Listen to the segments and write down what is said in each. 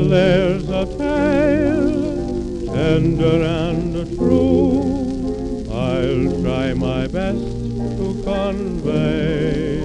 Well, there's a tale, tender and true, I'll try my best to convey.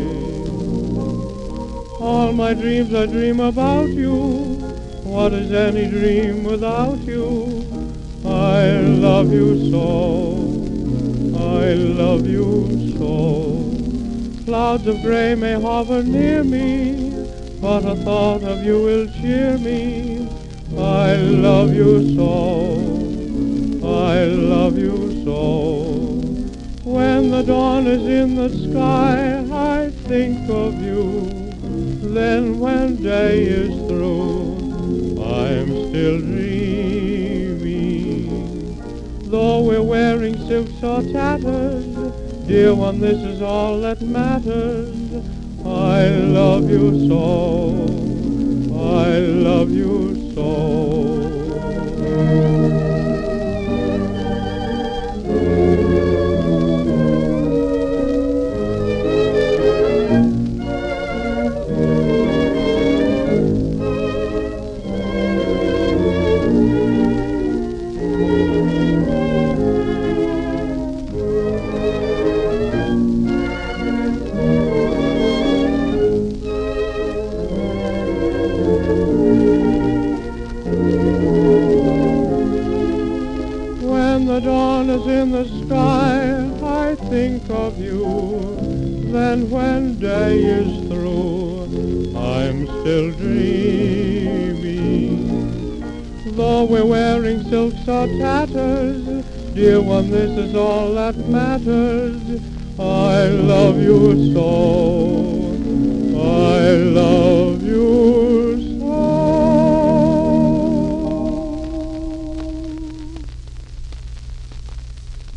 All my dreams I dream about you. What is any dream without you? I love you so, I love you so. Clouds of gray may hover near me, but a thought of you will cheer me. I love you so, I love you so. When the dawn is in the sky, I think of you. Then when day is through, I'm still dreaming. Though we're wearing silks or tatters, dear one, this is all that matters. I love you so, I love you so. When the dawn is in the sky, I think of you. Then when day is through, I'm still dreaming. Though we're wearing silks or tatters, dear one, this is all that matters. I love you so, I love